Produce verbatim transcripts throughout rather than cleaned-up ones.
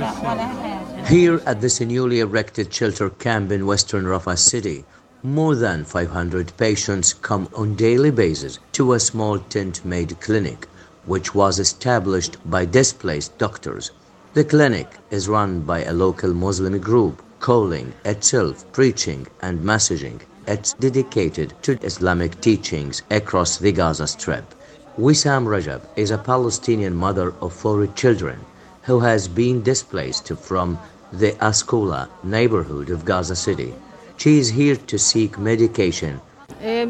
Here at this newly erected shelter camp in Western Rafah City, more than five hundred patients come on daily basis to a small tent-made clinic, which was established by displaced doctors. The clinic is run by a local Muslim group calling itself Preaching and Messaging. It's dedicated to Islamic teachings across the Gaza Strip. Wissam Rajab is a Palestinian mother of four children who has been displaced from the Askula neighborhood of Gaza City. She is here to seek medication. I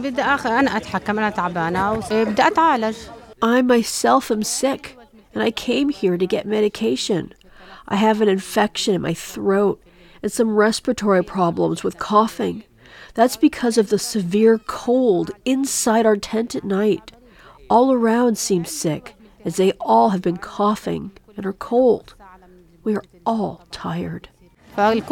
myself am sick, and I came here to get medication. I have an infection in my throat and some respiratory problems with coughing. That's because of the severe cold inside our tent at night. All around seem sick, as they all have been coughing and are cold. We are all tired. The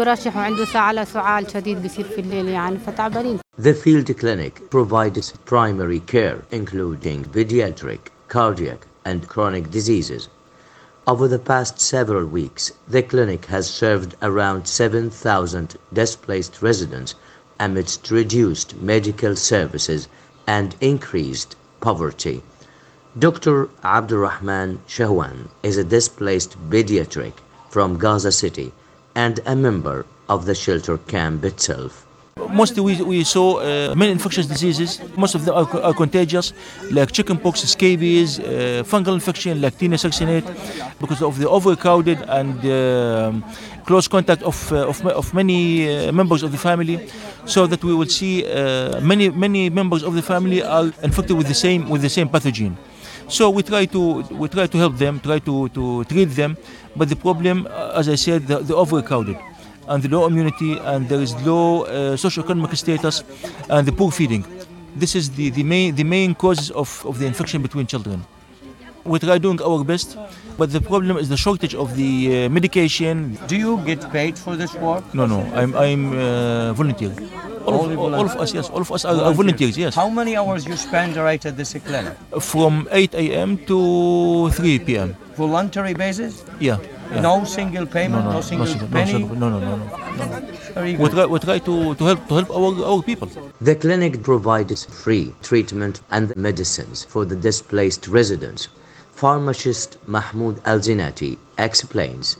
field clinic provides primary care, including pediatric, cardiac, and chronic diseases. Over the past several weeks, the clinic has served around seven thousand displaced residents amidst reduced medical services and increased poverty. Doctor Abdurrahman Shahwan is a displaced pediatric from Gaza City and a member of the shelter camp itself. Mostly we, we saw uh, many infectious diseases. Most of them are, are contagious, like chickenpox, scabies, uh, fungal infection like Taenia succinate, because of the overcrowded and uh, close contact of, uh, of, of many uh, members of the family, so that we will see uh, many many members of the family are infected with the same with the same pathogen. So we try to we try to help them, try to, to treat them, but the problem, as I said, the, the overcrowded and the low immunity, and there is low uh, socioeconomic status and the poor feeding. This is the, the main the main causes of, of the infection between children. We try doing our best, but the problem is the shortage of the uh, medication. Do you get paid for this work? No, no, I'm I'm uh, volunteer. All of, all of us, yes, all of us are, are volunteers, yes. How many hours you spend right at this clinic? From eight a m to three p m Voluntary basis? Yeah. yeah. No single payment, no, no, no single no, penny? No, no, no, no. no. Very we good. try, we try to, to help to help our, our people. The clinic provides free treatment and medicines for the displaced residents. Pharmacist Mahmoud Al-Zinati explains.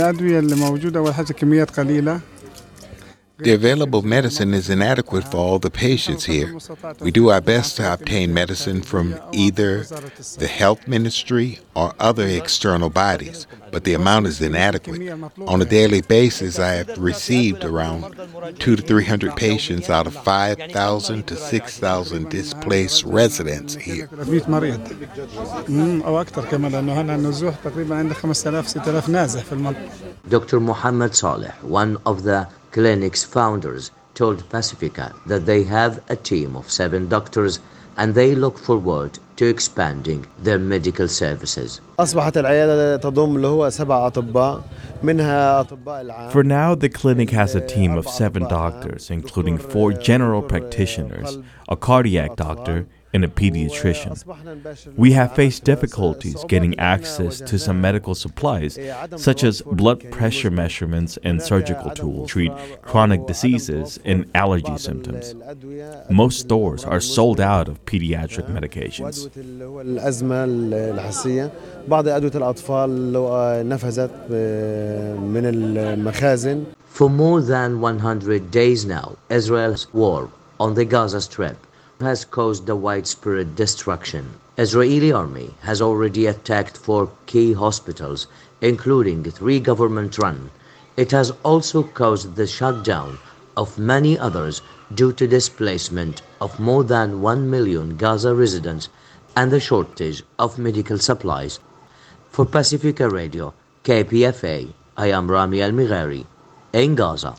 The available medicine is inadequate for all the patients here. We do our best to obtain medicine from either the health ministry or other external bodies, but the amount is inadequate. On a daily basis, I have received around two to three hundred patients out of five thousand to six thousand displaced residents here. Doctor Muhammad Saleh, one of the clinic's founders, told Pacifica that they have a team of seven doctors and they look forward to expanding their medical services. For now, the clinic has a team of seven doctors, including four general practitioners, a cardiac doctor, and a pediatrician. We have faced difficulties getting access to some medical supplies, such as blood pressure measurements and surgical tools to treat chronic diseases and allergy symptoms. Most stores are sold out of pediatric medications. For more than one hundred days now, Israel's war on the Gaza Strip has caused a widespread destruction. Israeli army has already attacked four key hospitals, including three government-run. It has also caused the shutdown of many others due to displacement of more than one million Gaza residents and the shortage of medical supplies. For Pacifica Radio, K P F A, I am Rami Al-Mighari in Gaza.